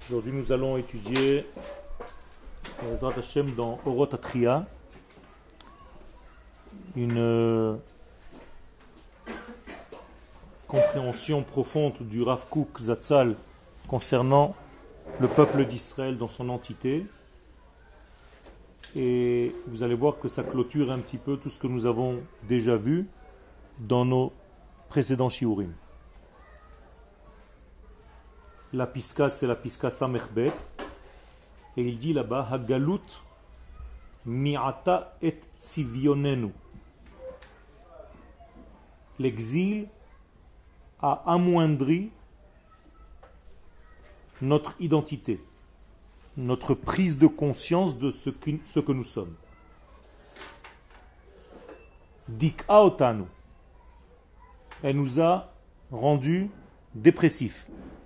Aujourd'hui, nous allons étudier Ezrat Hashem dans Orot Atria, une compréhension profonde du Rav Kook Zatzal concernant le peuple d'Israël dans son entité. Et vous allez voir que ça clôture un petit peu tout ce que nous avons déjà vu dans nos précédents shiurim. La piska, c'est la piska Samechbet. Et il dit là-bas, Hagalut mi'ata et tzivionenu. L'exil a amoindri notre identité, notre prise de conscience de ce que nous sommes. Dik'a otanu. Elle nous a rendus dépressifs.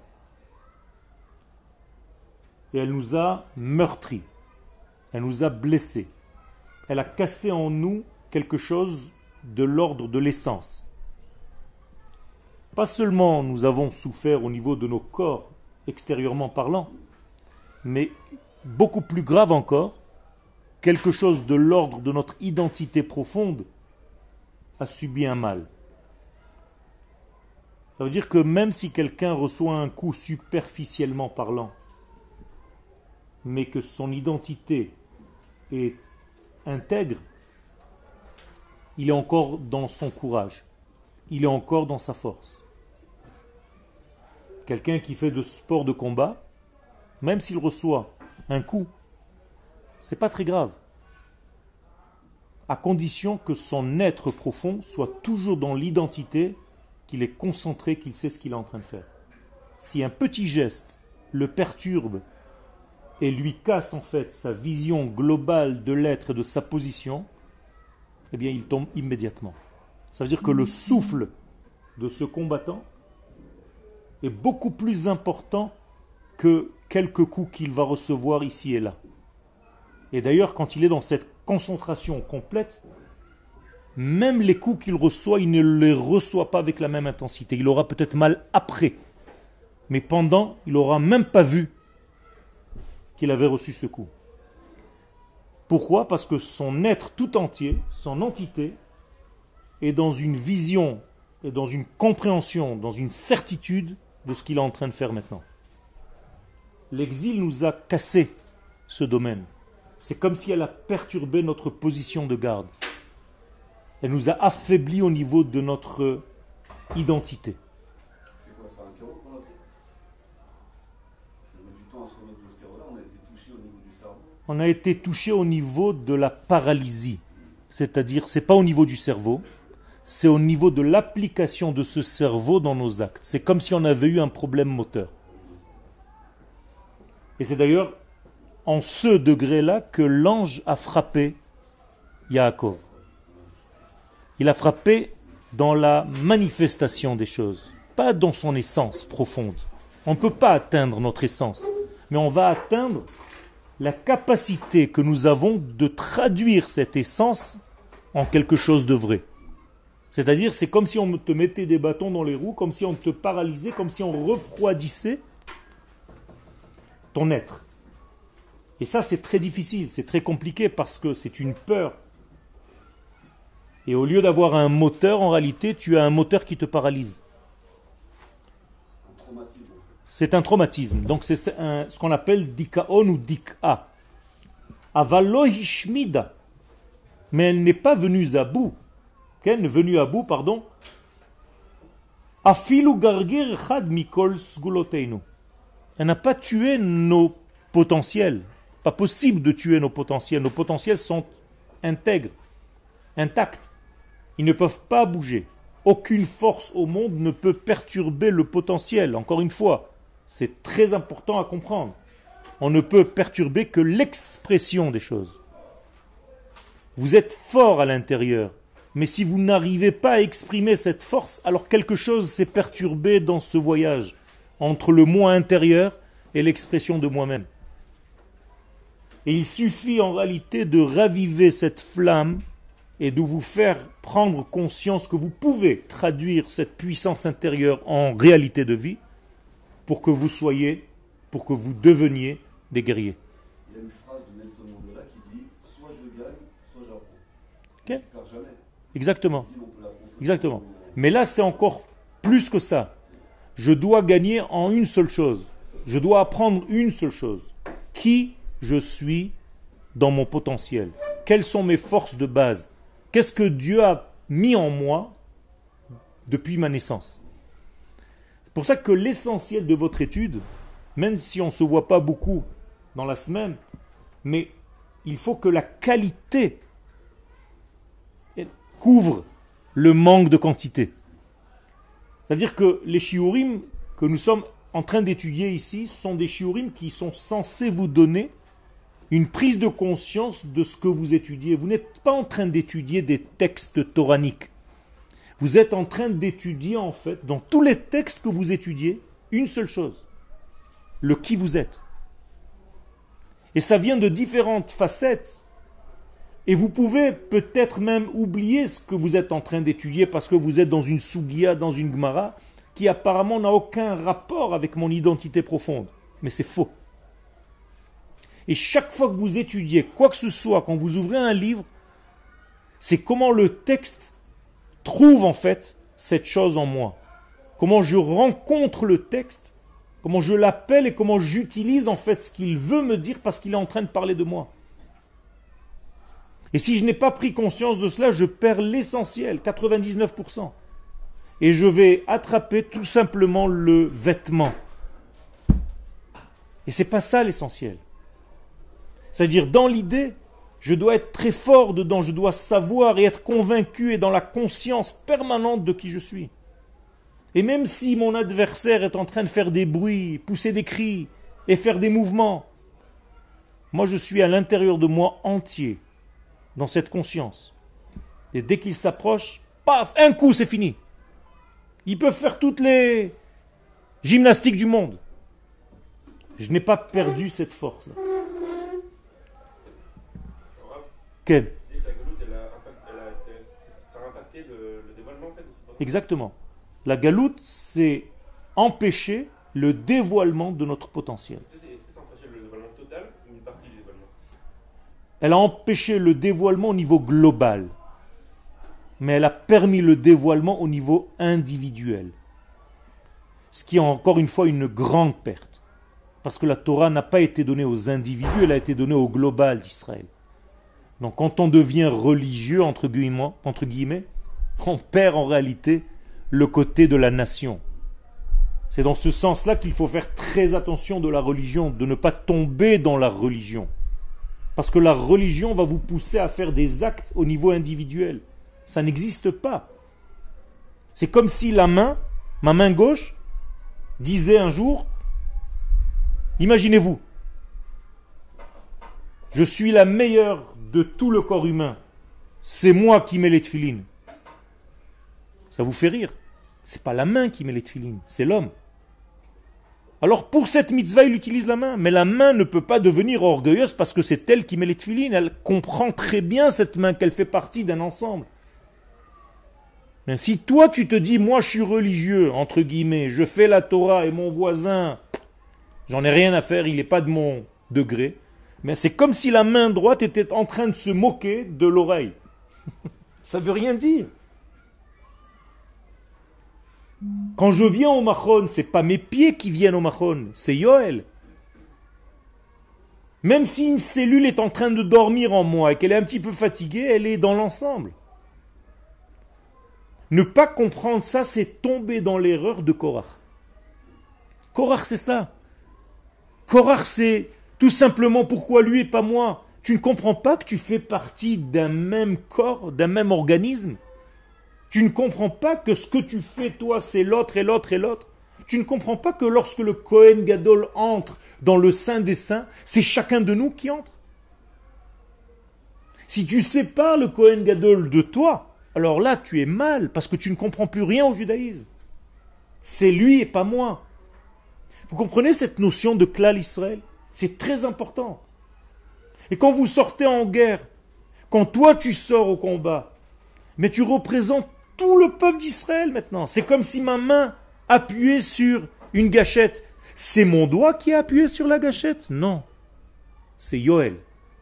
Et elle nous a meurtris. Elle nous a blessés. Elle a cassé en nous quelque chose de l'ordre de l'essence. Pas seulement nous avons souffert au niveau de nos corps, extérieurement parlant, mais beaucoup plus grave encore, quelque chose de l'ordre de notre identité profonde a subi un mal. Ça veut dire que même si quelqu'un reçoit un coup superficiellement parlant, mais que son identité est intègre, il est encore dans son courage, il est encore dans sa force. Quelqu'un qui fait de sport de combat, même s'il reçoit un coup, c'est pas très grave, à condition que son être profond soit toujours dans l'identité, qu'il est concentré, qu'il sait ce qu'il est en train de faire. Si un petit geste le perturbe et lui casse en fait sa vision globale de l'être et de sa position, eh bien il tombe immédiatement. Ça veut dire que le souffle de ce combattant est beaucoup plus important que quelques coups qu'il va recevoir ici et là. Et d'ailleurs, quand il est dans cette concentration complète, même les coups qu'il reçoit, il ne les reçoit pas avec la même intensité. Il aura peut-être mal après, mais pendant, il n'aura même pas vu qu'il avait reçu ce coup. Pourquoi ? Parce que son être tout entier, son entité, est dans une vision, et dans une compréhension, dans une certitude de ce qu'il est en train de faire maintenant. L'exil nous a cassé ce domaine. C'est comme si elle a perturbé notre position de garde. Elle nous a affaiblis au niveau de notre identité. C'est quoi, c'est un chaos qu'on a pris ? On met du temps à se remettre de ce chaos-là, on a été touché au niveau du cerveau. On a été touché au niveau de la paralysie. C'est-à-dire, c'est pas au niveau du cerveau, c'est au niveau de l'application de ce cerveau dans nos actes. C'est comme si on avait eu un problème moteur. Et c'est d'ailleurs en ce degré-là que l'ange a frappé Yaakov. Il a frappé dans la manifestation des choses, pas dans son essence profonde. On ne peut pas atteindre notre essence, mais on va atteindre la capacité que nous avons de traduire cette essence en quelque chose de vrai. C'est-à-dire, c'est comme si on te mettait des bâtons dans les roues, comme si on te paralysait, comme si on refroidissait ton être. Et ça, c'est très difficile, c'est très compliqué parce que c'est une peur. Et au lieu d'avoir un moteur, en réalité, tu as un moteur qui te paralyse. Un traumatisme. C'est un traumatisme. Donc c'est ce qu'on appelle dikaon ou dik'a. Avalo hishmida. Mais elle n'est pas venue à bout. Elle est venue à bout, pardon. Afilu gargir chad mikol sguloteinu. Elle n'a pas tué nos potentiels. Pas possible de tuer nos potentiels. Nos potentiels sont intègres, intacts. Ils ne peuvent pas bouger. Aucune force au monde ne peut perturber le potentiel. Encore une fois, c'est très important à comprendre. On ne peut perturber que l'expression des choses. Vous êtes fort à l'intérieur, mais si vous n'arrivez pas à exprimer cette force, alors quelque chose s'est perturbé dans ce voyage entre le moi intérieur et l'expression de moi-même. Et il suffit en réalité de raviver cette flamme et de vous faire prendre conscience que vous pouvez traduire cette puissance intérieure en réalité de vie pour que vous soyez pour que vous deveniez des guerriers. Il y a une phrase de Nelson Mandela qui dit soit je gagne, soit j'apprends. Ok. Tu ne perds jamais. Exactement. Si on peut l'apprendre. Exactement. Mais là, c'est encore plus que ça. Je dois gagner en une seule chose. Je dois apprendre une seule chose. Qui je suis dans mon potentiel? Quelles sont mes forces de base? Qu'est-ce que Dieu a mis en moi depuis ma naissance? C'est pour ça que l'essentiel de votre étude, même si on ne se voit pas beaucoup dans la semaine, mais il faut que la qualité couvre le manque de quantité. C'est-à-dire que les shiurim que nous sommes en train d'étudier ici sont des shiurim qui sont censés vous donner une prise de conscience de ce que vous étudiez. Vous n'êtes pas en train d'étudier des textes toraniques. Vous êtes en train d'étudier, en fait, dans tous les textes que vous étudiez, une seule chose. Le qui vous êtes. Et ça vient de différentes facettes. Et vous pouvez peut-être même oublier ce que vous êtes en train d'étudier parce que vous êtes dans une sugia, dans une gemara, qui apparemment n'a aucun rapport avec mon identité profonde. Mais c'est faux. Et chaque fois que vous étudiez quoi que ce soit, quand vous ouvrez un livre, c'est comment le texte trouve en fait cette chose en moi. Comment je rencontre le texte, comment je l'appelle et comment j'utilise en fait ce qu'il veut me dire parce qu'il est en train de parler de moi. Et si je n'ai pas pris conscience de cela, je perds l'essentiel, 99%. Et je vais attraper tout simplement le vêtement. Et c'est pas ça l'essentiel. C'est-à-dire, dans l'idée, je dois être très fort dedans, je dois savoir et être convaincu et dans la conscience permanente de qui je suis. Et même si mon adversaire est en train de faire des bruits, pousser des cris et faire des mouvements, moi je suis à l'intérieur de moi entier, dans cette conscience. Et dès qu'il s'approche, paf, un coup, c'est fini. Ils peuvent faire toutes les gymnastiques du monde. Je n'ai pas perdu cette force-là. Quel ? Exactement. La galoute, c'est empêcher le dévoilement de notre potentiel. Est-ce que ça empêchait le dévoilement total ou une partie du dévoilement? Elle a empêché le dévoilement au niveau global. Mais elle a permis le dévoilement au niveau individuel. Ce qui est encore une fois une grande perte. Parce que la Torah n'a pas été donnée aux individus, elle a été donnée au global d'Israël. Donc quand on devient religieux, entre guillemets, on perd en réalité le côté de la nation. C'est dans ce sens-là qu'il faut faire très attention de la religion, de ne pas tomber dans la religion. Parce que la religion va vous pousser à faire des actes au niveau individuel. Ça n'existe pas. C'est comme si ma main gauche, disait un jour, imaginez-vous, je suis la meilleure de tout le corps humain. C'est moi qui mets les tefilines. Ça vous fait rire. C'est pas la main qui met les tefilines, c'est l'homme. Alors pour cette mitzvah, il utilise la main. Mais la main ne peut pas devenir orgueilleuse parce que c'est elle qui met les tefilines. Elle comprend très bien cette main, qu'elle fait partie d'un ensemble. Mais si toi tu te dis, moi je suis religieux, entre guillemets, je fais la Torah et mon voisin, j'en ai rien à faire, il n'est pas de mon degré. Mais c'est comme si la main droite était en train de se moquer de l'oreille. Ça ne veut rien dire. Quand je viens au Machon, ce n'est pas mes pieds qui viennent au Machon, c'est Yoel. Même si une cellule est en train de dormir en moi et qu'elle est un petit peu fatiguée, elle est dans l'ensemble. Ne pas comprendre ça, c'est tomber dans l'erreur de Korach. Korach, c'est ça. Korach, c'est tout simplement pourquoi lui et pas moi. Tu ne comprends pas que tu fais partie d'un même corps, d'un même organisme. Tu ne comprends pas que ce que tu fais, toi, c'est l'autre et l'autre et l'autre. Tu ne comprends pas que lorsque le Kohen Gadol entre dans le Saint des Saints, c'est chacun de nous qui entre. Si tu sépares le Kohen Gadol de toi, alors là, tu es mal, parce que tu ne comprends plus rien au judaïsme. C'est lui et pas moi. Vous comprenez cette notion de klal Israël? C'est très important. Et quand vous sortez en guerre, quand toi tu sors au combat, mais tu représentes tout le peuple d'Israël maintenant. C'est comme si ma main appuyait sur une gâchette. C'est mon doigt qui a appuyé sur la gâchette? Non. C'est Yoel.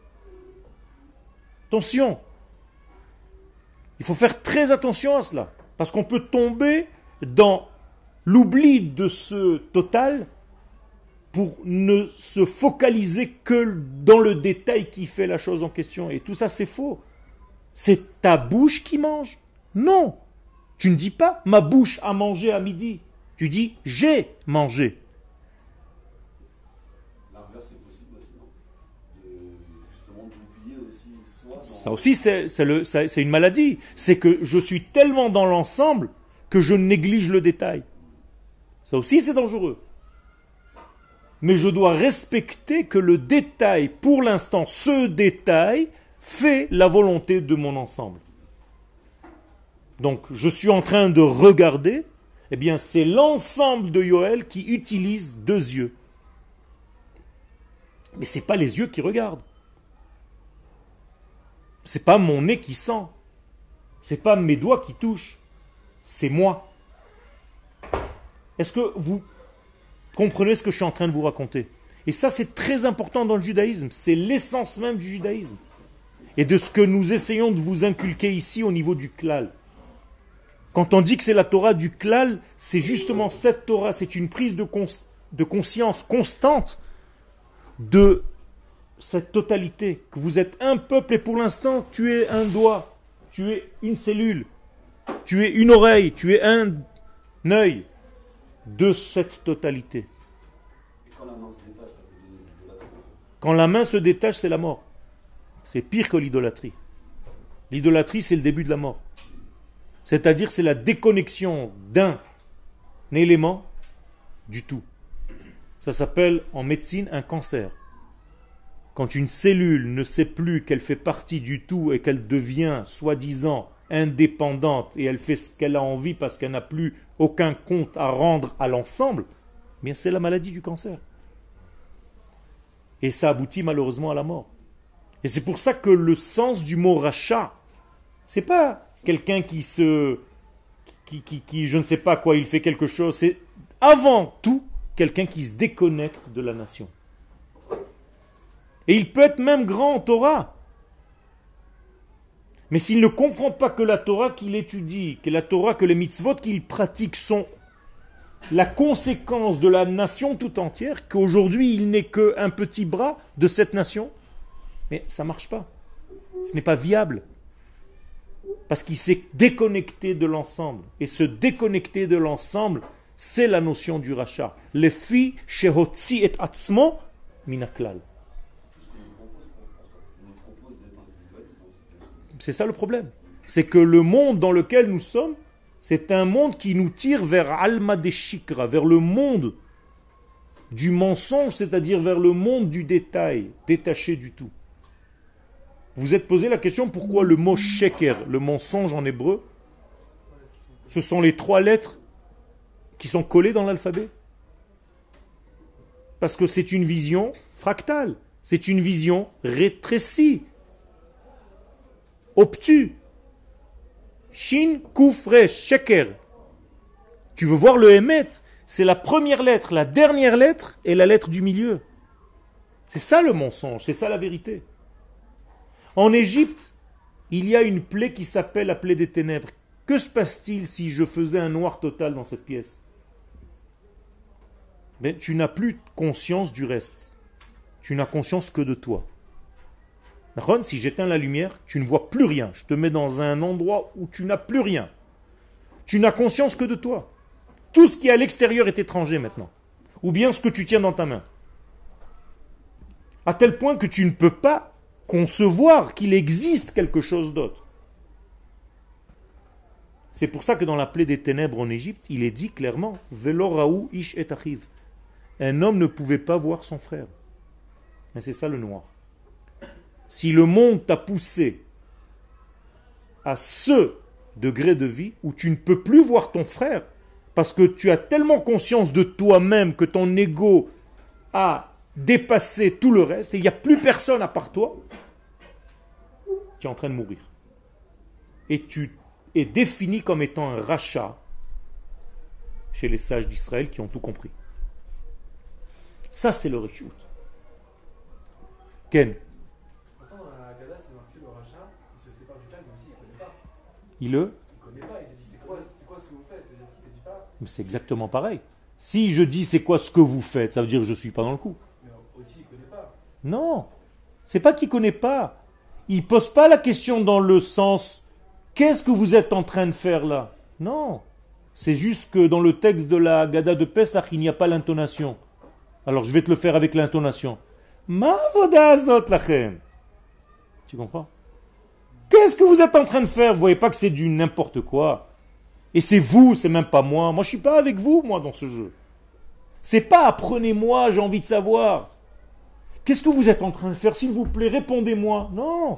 Attention. Il faut faire très attention à cela. Parce qu'on peut tomber dans l'oubli de ce total pour ne se focaliser que dans le détail qui fait la chose en question. Et tout ça, c'est faux. C'est ta bouche qui mange? Non. Tu ne dis pas « ma bouche a mangé à midi ». Tu dis « j'ai mangé ». L'inverse est possible aussi, non? Justement, d'oublier aussi soi. Ça aussi, c'est une maladie. C'est que je suis tellement dans l'ensemble que je néglige le détail. Ça aussi, c'est dangereux. Mais je dois respecter que le détail, pour l'instant, ce détail, fait la volonté de mon ensemble. Donc, je suis en train de regarder, eh bien, c'est l'ensemble de Yoel qui utilise deux yeux. Mais ce n'est pas les yeux qui regardent. Ce n'est pas mon nez qui sent. Ce n'est pas mes doigts qui touchent. C'est moi. Est-ce que vous comprenez ce que je suis en train de vous raconter? Et ça, c'est très important dans le judaïsme. C'est l'essence même du judaïsme. Et de ce que nous essayons de vous inculquer ici au niveau du klal. Quand on dit que c'est la Torah du klal, c'est justement cette Torah, c'est une prise de conscience constante de cette totalité, que vous êtes un peuple et pour l'instant, tu es un doigt, tu es une cellule, tu es une oreille, tu es un œil de cette totalité. Et quand la main se détache, ça peut donner l'idolâtrie. Quand la main se détache, c'est la mort. C'est pire que l'idolâtrie. L'idolâtrie, c'est le début de la mort. C'est-à-dire, c'est la déconnexion d'un élément du tout. Ça s'appelle en médecine un cancer. Quand une cellule ne sait plus qu'elle fait partie du tout et qu'elle devient, soi-disant, indépendante et elle fait ce qu'elle a envie parce qu'elle n'a plus aucun compte à rendre à l'ensemble, eh bien c'est la maladie du cancer. Et ça aboutit malheureusement à la mort. Et c'est pour ça que le sens du mot rachat, c'est pas quelqu'un qui je ne sais pas quoi, il fait quelque chose, c'est avant tout quelqu'un qui se déconnecte de la nation. Et il peut être même grand en Torah. Mais s'il ne comprend pas que la Torah qu'il étudie, que la Torah, que les mitzvot qu'il pratique sont la conséquence de la nation tout entière, qu'aujourd'hui il n'est qu'un petit bras de cette nation, mais ça ne marche pas. Ce n'est pas viable. Parce qu'il s'est déconnecté de l'ensemble. Et se déconnecter de l'ensemble, c'est la notion du rachat. Le fi shehotzi et atzmo minaklal. C'est ça le problème. C'est que le monde dans lequel nous sommes, c'est un monde qui nous tire vers Alma de Shikra, vers le monde du mensonge, c'est-à-dire vers le monde du détail, détaché du tout. Vous êtes posé la question pourquoi le mot sheker, le mensonge en hébreu, ce sont les 3 lettres qui sont collées dans l'alphabet. Parce que c'est une vision fractale, c'est une vision rétrécie. Obtus. Shin, Kuf, Resh, Sheker. Tu veux voir le Emet? C'est la première lettre, la dernière lettre et la lettre du milieu. C'est ça le mensonge, c'est ça la vérité. En Égypte, il y a une plaie qui s'appelle la plaie des ténèbres. Que se passe-t-il si je faisais un noir total dans cette pièce? Mais tu n'as plus conscience du reste. Tu n'as conscience que de toi. Si j'éteins la lumière, tu ne vois plus rien. Je te mets dans un endroit où tu n'as plus rien. Tu n'as conscience que de toi. Tout ce qui est à l'extérieur est étranger maintenant. Ou bien ce que tu tiens dans ta main. À tel point que tu ne peux pas concevoir qu'il existe quelque chose d'autre. C'est pour ça que dans la plaie des ténèbres en Égypte, il est dit clairement Velo raou ish et achiv. Un homme ne pouvait pas voir son frère. Mais c'est ça le noir. Si le monde t'a poussé à ce degré de vie où tu ne peux plus voir ton frère parce que tu as tellement conscience de toi-même que ton ego a dépassé tout le reste et il n'y a plus personne à part toi, tu es en train de mourir. Et tu es défini comme étant un rachat chez les sages d'Israël qui ont tout compris. Ça, c'est le Rishut. Ken. Pourtant, dans la Haggadah, c'est marqué le rachat, il se sépare du père, mais aussi il ne connaît pas. Il le Il ne connaît pas, il te dit c'est quoi ce que vous faites? C'est-à-dire qu'il ne te dit pas. Mais c'est exactement pareil. Si je dis c'est quoi ce que vous faites, ça veut dire que je ne suis pas dans le coup. Mais aussi il ne connaît pas. Non, c'est pas qu'il ne connaît pas. Il pose pas la question dans le sens qu'est-ce que vous êtes en train de faire là? Non, c'est juste que dans le texte de la Haggadah de Pesach, il n'y a pas l'intonation. Alors je vais te le faire avec l'intonation. Ma voda azot lachem. Tu comprends? Qu'est-ce que vous êtes en train de faire? Vous voyez pas que c'est du n'importe quoi? Et c'est vous, c'est même pas moi. Moi je suis pas avec vous, moi, dans ce jeu. C'est pas apprenez-moi, j'ai envie de savoir. Qu'est-ce que vous êtes en train de faire? S'il vous plaît, répondez-moi. Non.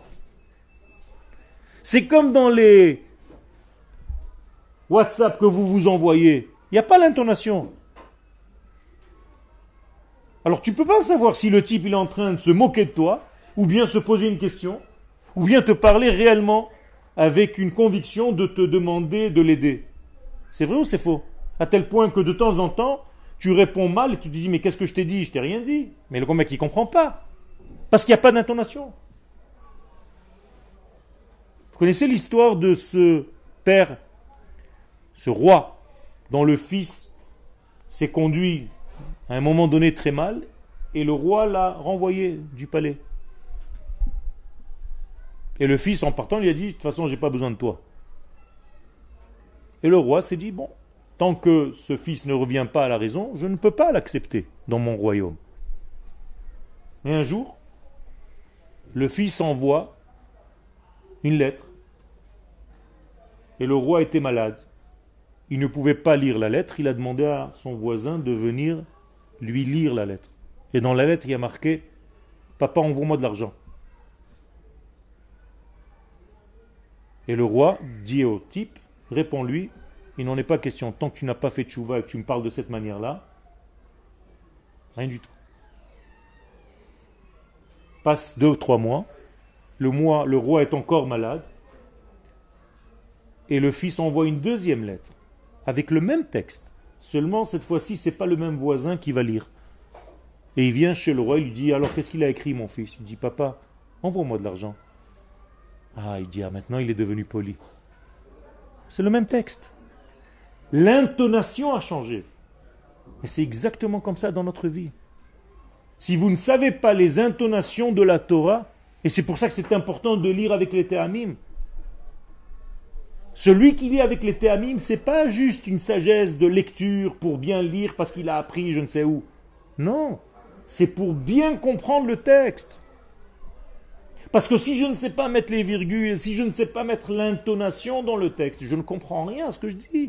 C'est comme dans les WhatsApp que vous vous envoyez. Il n'y a pas l'intonation. Alors tu ne peux pas savoir si le type il est en train de se moquer de toi, ou bien se poser une question, ou bien te parler réellement avec une conviction de te demander de l'aider. C'est vrai ou c'est faux? À tel point que de temps en temps, tu réponds mal et tu te dis mais qu'est-ce que je t'ai dit? Je t'ai rien dit. Mais le mec il ne comprend pas. Parce qu'il n'y a pas d'intonation. Vous connaissez l'histoire de ce père, ce roi, dont le fils s'est conduit à un moment donné très mal, et le roi l'a renvoyé du palais. Et le fils, en partant, lui a dit, de toute façon, j'ai pas besoin de toi. Et le roi s'est dit, bon, tant que ce fils ne revient pas à la raison, je ne peux pas l'accepter dans mon royaume. Et un jour, le fils envoie une lettre, et le roi était malade. Il ne pouvait pas lire la lettre, il a demandé à son voisin de venir lui lire la lettre. Et dans la lettre, il y a marqué « Papa, envoie-moi de l'argent ». Et le roi dit au type, réponds-lui, il n'en est pas question, tant que tu n'as pas fait tchouva et que tu me parles de cette manière-là, rien du tout. Passe 2 ou 3 mois, le roi est encore malade, et le fils envoie une deuxième lettre, avec le même texte. Seulement, cette fois-ci, ce n'est pas le même voisin qui va lire. Et il vient chez le roi, il lui dit, alors qu'est-ce qu'il a écrit mon fils? Il dit, papa, envoie-moi de l'argent. Ah, il dit, ah, maintenant il est devenu poli. C'est le même texte. L'intonation a changé. Et c'est exactement comme ça dans notre vie. Si vous ne savez pas les intonations de la Torah, et c'est pour ça que c'est important de lire avec les Théamim, celui qui lit avec les Théamim, c'est pas juste une sagesse de lecture pour bien lire parce qu'il a appris je ne sais où. Non, c'est pour bien comprendre le texte. Parce que si je ne sais pas mettre les virgules, si je ne sais pas mettre l'intonation dans le texte, je ne comprends rien à ce que je dis.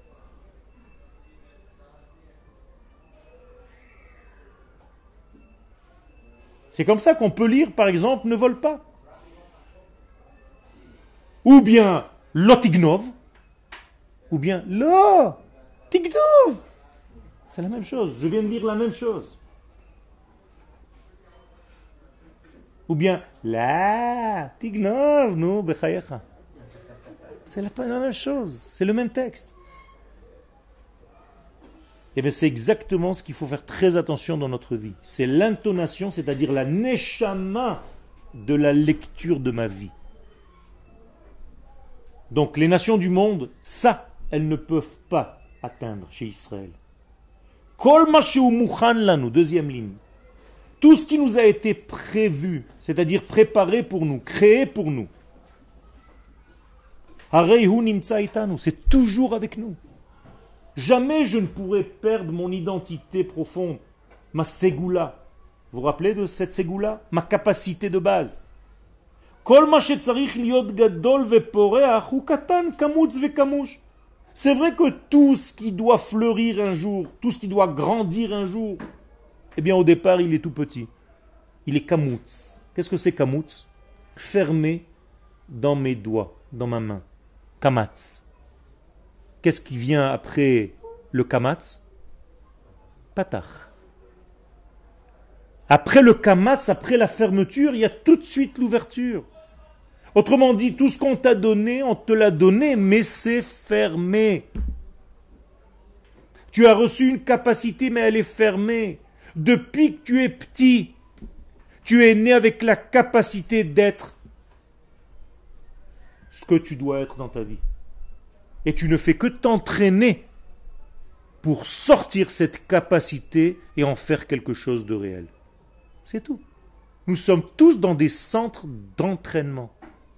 C'est comme ça qu'on peut lire, par exemple, ne vole pas. Ou bien Lotignov, ou bien Lotignov. C'est la même chose, je viens de lire la même chose. Ou bien la Tignov, non, bechayecha. C'est la même chose, c'est le même texte. Et bien c'est exactement ce qu'il faut faire très attention dans notre vie. C'est l'intonation, c'est-à-dire la neshama de la lecture de ma vie. Donc les nations du monde, ça, elles ne peuvent pas atteindre chez Israël. Kol ma sheu mukhan lanu, deuxième ligne. Tout ce qui nous a été prévu, c'est-à-dire préparé pour nous, créé pour nous. Hareihu nimtza itanu, c'est toujours avec nous. Jamais je ne pourrai perdre mon identité profonde, ma ségoula. Vous vous rappelez de cette ségoula? Ma capacité de base. C'est vrai que tout ce qui doit fleurir un jour, tout ce qui doit grandir un jour, eh bien au départ il est tout petit. Il est kamutz. Qu'est-ce que c'est kamutz? Fermé dans mes doigts, dans ma main. Kamatz. Qu'est-ce qui vient après le kamatz? Patach. Après le kamatz, après la fermeture, il y a tout de suite l'ouverture. Autrement dit, tout ce qu'on t'a donné, on te l'a donné, mais c'est fermé. Tu as reçu une capacité, mais elle est fermée. Depuis que tu es petit, tu es né avec la capacité d'être ce que tu dois être dans ta vie. Et tu ne fais que t'entraîner pour sortir cette capacité et en faire quelque chose de réel. C'est tout. Nous sommes tous dans des centres d'entraînement.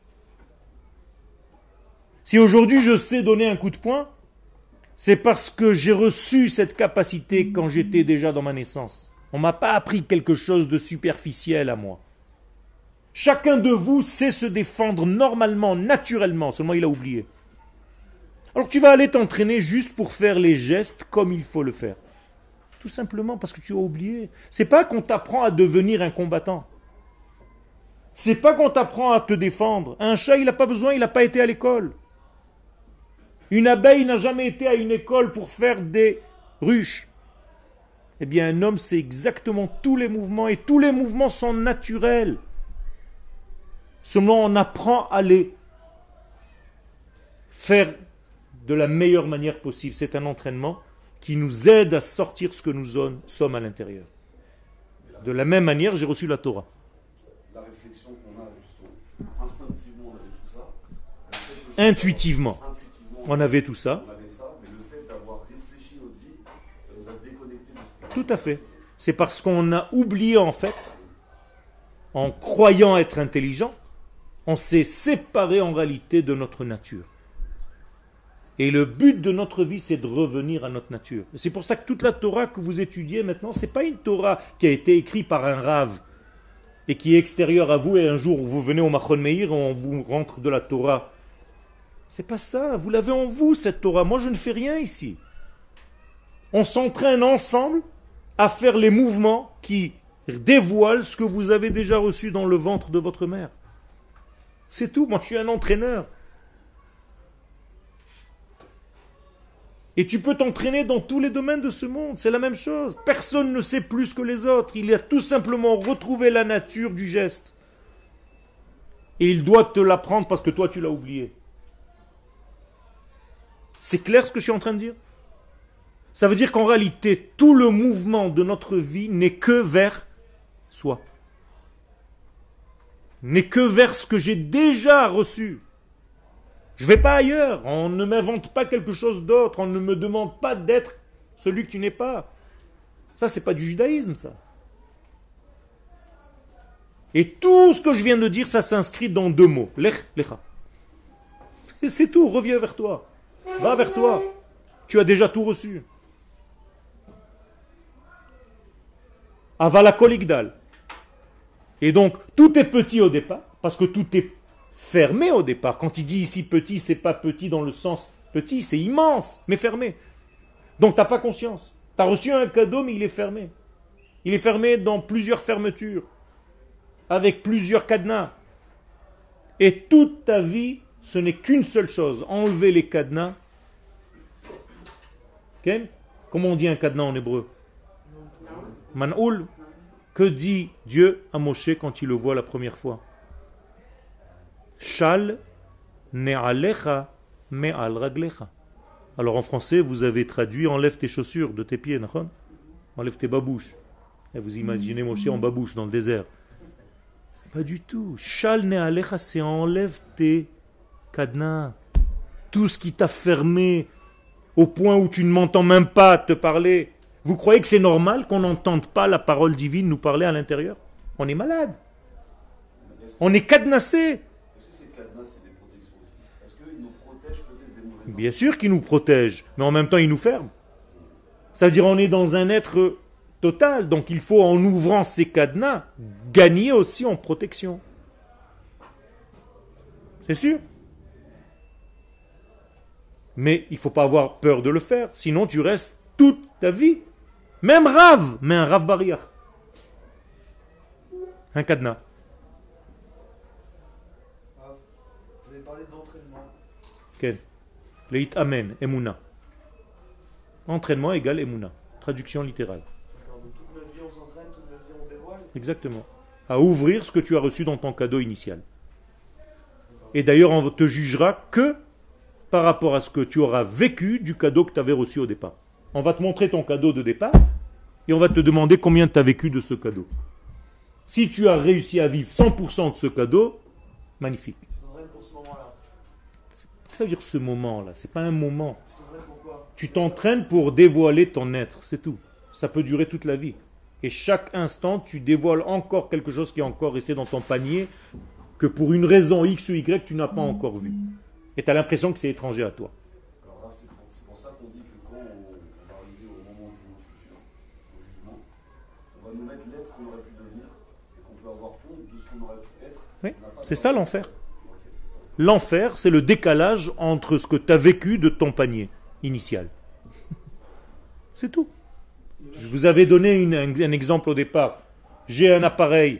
Si aujourd'hui je sais donner un coup de poing, c'est parce que j'ai reçu cette capacité quand j'étais déjà dans ma naissance. On ne m'a pas appris quelque chose de superficiel à moi. Chacun de vous sait se défendre normalement, naturellement, seulement il a oublié. Alors tu vas aller t'entraîner juste pour faire les gestes comme il faut le faire. Tout simplement parce que tu as oublié. C'est pas qu'on t'apprend à devenir un combattant. C'est pas qu'on t'apprend à te défendre. Un chat, il n'a pas besoin, il n'a pas été à l'école. Une abeille n'a jamais été à une école pour faire des ruches. Eh bien, un homme, c'est exactement tous les mouvements, et tous les mouvements sont naturels. Seulement, on apprend à les faire de la meilleure manière possible. C'est un entraînement qui nous aide à sortir ce que nous sommes à l'intérieur. De la même manière, j'ai reçu la Torah. La réflexion qu'on a, justement, instinctivement, on avait tout ça. Intuitivement, on avait tout ça. On avait ça, mais le fait d'avoir réfléchi notre vie, ça nous a déconnecté de ce Tout à fait. C'est parce qu'on a oublié, en fait, en croyant être intelligent, on s'est séparé en réalité de notre nature. Et le but de notre vie, c'est de revenir à notre nature. Et c'est pour ça que toute la Torah que vous étudiez maintenant, ce n'est pas une Torah qui a été écrite par un rave et qui est extérieure à vous, et un jour vous venez au Machon Meir et on vous rentre de la Torah. C'est pas ça, vous l'avez en vous cette Torah. Moi je ne fais rien ici. On s'entraîne ensemble à faire les mouvements qui dévoilent ce que vous avez déjà reçu dans le ventre de votre mère. C'est tout, moi je suis un entraîneur. Et tu peux t'entraîner dans tous les domaines de ce monde, c'est la même chose. Personne ne sait plus que les autres. Il a tout simplement retrouvé la nature du geste. Et il doit te l'apprendre parce que toi tu l'as oublié. C'est clair ce que je suis en train de dire? Ça veut dire qu'en réalité, tout le mouvement de notre vie n'est que vers soi. N'est que vers ce que j'ai déjà reçu. Je ne vais pas ailleurs, on ne m'invente pas quelque chose d'autre, on ne me demande pas d'être celui que tu n'es pas. Ça, c'est pas du judaïsme, ça. Et tout ce que je viens de dire, ça s'inscrit dans deux mots. Lech, lecha. Et c'est tout, reviens vers toi. Va vers toi. Tu as déjà tout reçu. Avala koligdal. Et donc, tout est petit au départ, parce que tout est fermé au départ. Quand il dit ici petit, c'est pas petit dans le sens petit, c'est immense, mais fermé. Donc tu n'as pas conscience. Tu as reçu un cadeau, mais il est fermé. Il est fermé dans plusieurs fermetures, avec plusieurs cadenas. Et toute ta vie, ce n'est qu'une seule chose, enlever les cadenas. Okay? Comment on dit un cadenas en hébreu? Man'oul. Que dit Dieu à Moshe quand il le voit la première fois? Shal ne'alecha me'al raglecha. Alors en français, vous avez traduit enlève tes chaussures de tes pieds, d'accord? Enlève tes babouches. Et vous imaginez Moshe en babouche dans le désert. Pas du tout. Shal ne'alecha, c'est enlève tes cadenas. Tout ce qui t'a fermé au point où tu ne m'entends même pas te parler. Vous croyez que c'est normal qu'on n'entende pas la parole divine nous parler à l'intérieur? On est malade. On est cadenassé. Est-ce que ces cadenas, c'est des protections aussi? Est-ce qu'ils nous protègent peut-être des mauvaises Bien sûr qu'ils nous protègent, mais en même temps ils nous ferment. Ça veut dire qu'on est dans un être total, donc il faut en ouvrant ces cadenas, gagner aussi en protection. C'est sûr. Mais il ne faut pas avoir peur de le faire, sinon tu restes toute ta vie. Même Rav, mais un Rav Bariach. Un cadenas. Vous avez parlé d'entraînement. Quel? Leit Amen, Emouna. Entraînement égale Emouna. Traduction littérale. D'accord, donc toute notre vie on s'entraîne, toute notre vie on dévoile. Exactement. À ouvrir ce que tu as reçu dans ton cadeau initial. Et d'ailleurs, on te jugera que par rapport à ce que tu auras vécu du cadeau que tu avais reçu au départ. On va te montrer ton cadeau de départ, et on va te demander combien tu as vécu de ce cadeau. Si tu as réussi à vivre 100% de ce cadeau, magnifique. Je t'entraîne pour ce moment-là. Qu'est-ce que ça veut dire ce moment-là? C'est pas un moment. Je t'entraîne pourquoi? Tu t'entraînes pour dévoiler ton être, c'est tout. Ça peut durer toute la vie. Et chaque instant, tu dévoiles encore quelque chose qui est encore resté dans ton panier, que pour une raison X ou Y, tu n'as pas encore vu. Et tu as l'impression que c'est étranger à toi. Alors là, c'est pour ça qu'on dit que quand on va arriver au moment du futur, au jugement, on va nous mettre l'être qu'on aurait pu devenir et qu'on peut avoir honte de ce qu'on aurait pu être. Oui, On n'a pas c'est de- ça l'enfer. Ok, c'est ça. L'enfer, c'est le décalage entre ce que tu as vécu de ton panier initial. C'est tout. Je vous avais donné un exemple au départ. J'ai un appareil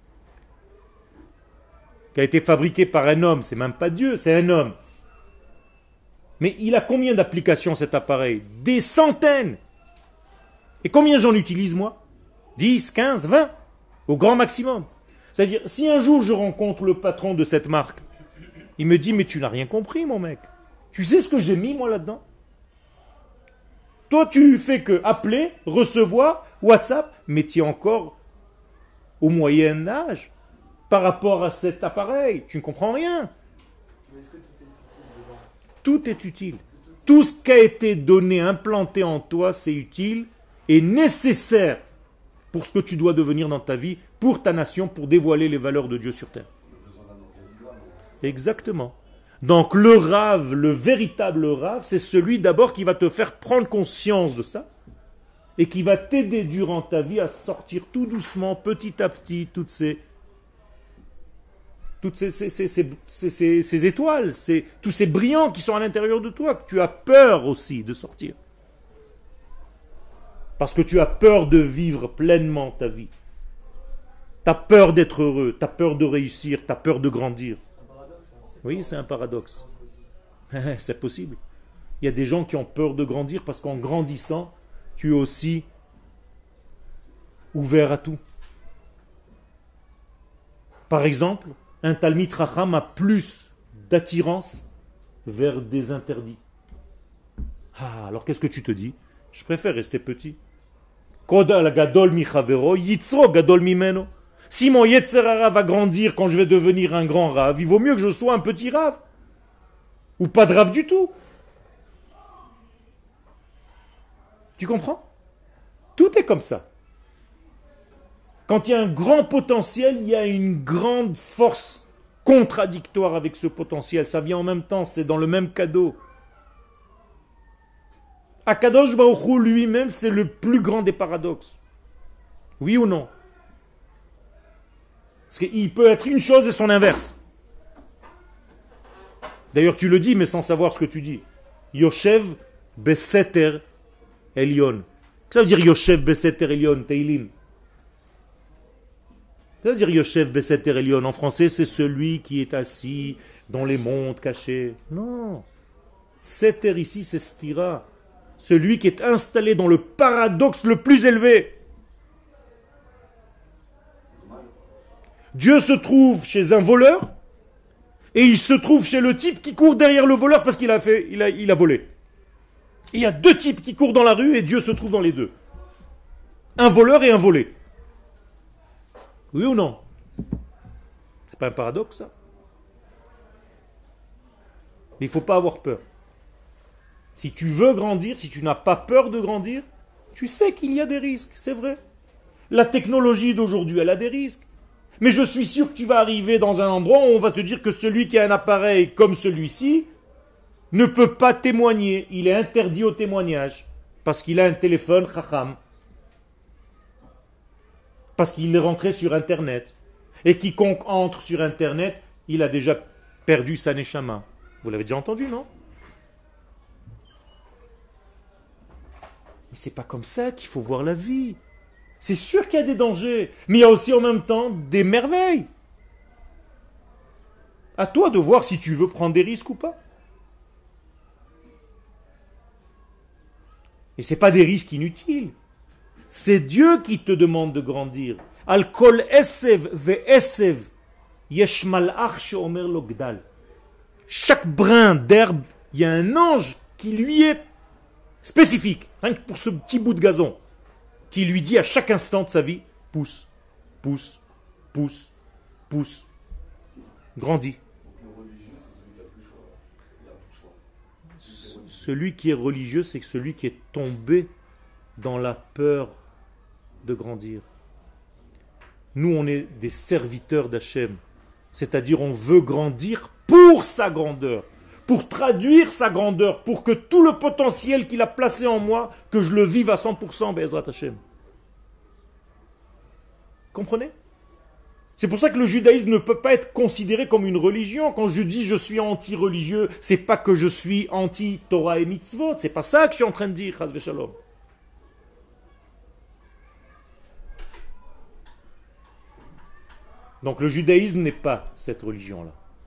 qui a été fabriqué par un homme. C'est même pas Dieu, c'est un homme. Mais il a combien d'applications cet appareil? Des centaines. Et combien j'en utilise moi? 10, 15, 20 au grand maximum. C'est-à-dire, si un jour je rencontre le patron de cette marque, il me dit, mais tu n'as rien compris mon mec. Tu sais ce que j'ai mis moi là-dedans? Toi tu fais que appeler, recevoir, WhatsApp, mais tu es encore au Moyen Âge par rapport à cet appareil. Tu ne comprends rien. Mais est-ce que tout est utile dedans? Tout est utile. Tout ce qui a été donné, implanté en toi, c'est utile et nécessaire pour ce que tu dois devenir dans ta vie, pour ta nation, pour dévoiler les valeurs de Dieu sur terre. On a besoin d'un organigramme, c'est ça. Exactement. Donc le rave, le véritable rave, c'est celui d'abord qui va te faire prendre conscience de ça et qui va t'aider durant ta vie à sortir tout doucement, petit à petit, toutes ces étoiles, tous ces brillants qui sont à l'intérieur de toi, que tu as peur aussi de sortir. Parce que tu as peur de vivre pleinement ta vie. Tu as peur d'être heureux, tu as peur de réussir, tu as peur de grandir. Un paradoxe, hein. Oui, c'est un paradoxe. Comment c'est possible? C'est possible. Il y a des gens qui ont peur de grandir parce qu'en grandissant, tu es aussi ouvert à tout. Par exemple, un Talmid Racham a plus d'attirance vers des interdits. Ah, alors qu'est-ce que tu te dis? Je préfère rester petit. Kodal gadol mi chavero, yitzro gadol mimeno. Si mon Yetzer Hara va grandir quand je vais devenir un grand rave, il vaut mieux que je sois un petit rave. Ou pas de rave du tout. Tu comprends? Tout est comme ça. Quand il y a un grand potentiel, il y a une grande force contradictoire avec ce potentiel. Ça vient en même temps, c'est dans le même cadeau. Akadosh Baruch Hu lui-même, c'est le plus grand des paradoxes. Oui ou non? Parce qu'il peut être une chose et son inverse. D'ailleurs, tu le dis, mais sans savoir ce que tu dis. Yoshev Beseter Elion. Qu'est-ce que ça veut dire Yoshev Beseter Elion, Teilim? Ça veut dire Yoshev Beseter Elion. En français, c'est celui qui est assis dans les mondes cachés. Non. Seter ici, c'est Stira. Celui qui est installé dans le paradoxe le plus élevé. Dieu se trouve chez un voleur et il se trouve chez le type qui court derrière le voleur parce qu'il a volé. Et il y a deux types qui courent dans la rue et Dieu se trouve dans les deux. Un voleur et un volé. Oui ou non? C'est pas un paradoxe ça? Mais il ne faut pas avoir peur. Si tu veux grandir, si tu n'as pas peur de grandir, tu sais qu'il y a des risques, c'est vrai. La technologie d'aujourd'hui, elle a des risques. Mais je suis sûr que tu vas arriver dans un endroit où on va te dire que celui qui a un appareil comme celui-ci ne peut pas témoigner. Il est interdit au témoignage parce qu'il a un téléphone chacham. Parce qu'il est rentré sur Internet. Et quiconque entre sur Internet, il a déjà perdu sa neshama. Vous l'avez déjà entendu, non? Mais c'est pas comme ça qu'il faut voir la vie. C'est sûr qu'il y a des dangers, mais il y a aussi en même temps des merveilles. À toi de voir si tu veux prendre des risques ou pas. Et ce n'est pas des risques inutiles. C'est Dieu qui te demande de grandir. Al kol esev ve esev yesh malach sheomer lo gdal. Chaque brin d'herbe, il y a un ange qui lui est spécifique, rien que pour ce petit bout de gazon, qui lui dit à chaque instant de sa vie, pousse, pousse, pousse, pousse, grandis. Donc le religieux, c'est celui qui a plus de choix. Il a plus de choix. Celui qui est religieux, c'est celui qui est tombé dans la peur de grandir. Nous, on est des serviteurs d'Hachem. C'est-à-dire, on veut grandir pour sa grandeur, pour traduire sa grandeur, pour que tout le potentiel qu'il a placé en moi, que je le vive à 100%, Be'ezrat Hashem. Comprenez? C'est pour ça que le judaïsme ne peut pas être considéré comme une religion. Quand je dis je suis anti-religieux, c'est pas que je suis anti-Torah et mitzvot. C'est pas ça que je suis en train de dire, chas v'shalom. Donc le judaïsme n'est pas cette religion-là.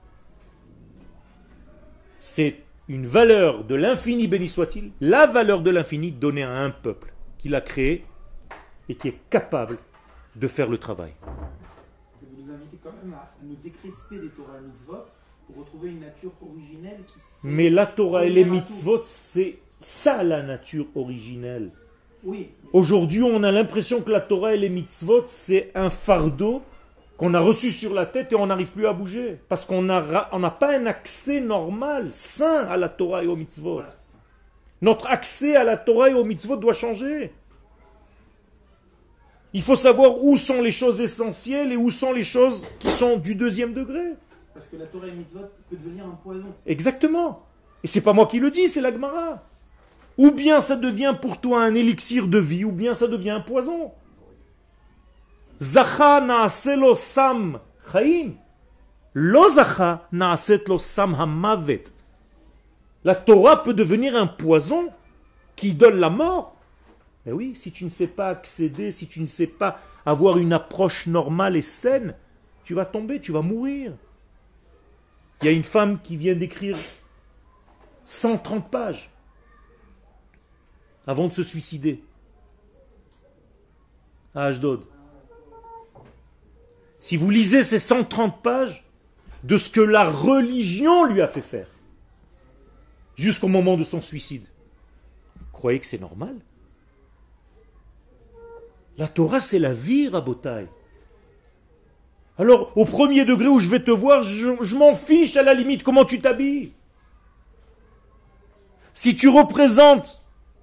C'est une valeur de l'infini, béni soit-il, la valeur de l'infini donnée à un peuple qu'il a créé et qui est capable de faire le travail. Vous nous invitez quand même à nous décresper des Torah et mitzvot pour retrouver une nature originelle qui serait... Mais la Torah et les première à tout. mitzvot, c'est ça la nature originelle. Oui, Aujourd'hui, on a l'impression que la Torah et les mitzvot, c'est un fardeau qu'on a reçu sur la tête et on n'arrive plus à bouger. Parce qu'on n'a pas un accès normal, sain à la Torah et aux mitzvot. voilà, c'est ça. Notre accès à la Torah et aux mitzvot doit changer. Il faut savoir où sont les choses essentielles et où sont les choses qui sont du deuxième degré. Parce que la Torah et le mitzvot peut devenir un poison. Exactement. Et c'est pas moi qui le dis, c'est la Gemara. Ou bien ça devient pour toi un élixir de vie, ou bien ça devient un poison. Zacha naaselo sam chaim. Lo zacha naaset lo sam hamavet. La Torah peut devenir un poison qui donne la mort. Mais oui, si tu ne sais pas accéder, si tu ne sais pas avoir une approche normale et saine, tu vas tomber, tu vas mourir. Il y a une femme qui vient d'écrire 130 pages avant de se suicider à Ashdod. Si vous lisez ces 130 pages de ce que la religion lui a fait faire jusqu'au moment de son suicide, vous croyez que c'est normal? La Torah, c'est la vie, Rabotai. Alors, au premier degré où je vais te voir, je m'en fiche à la limite comment tu t'habilles. Si tu représentes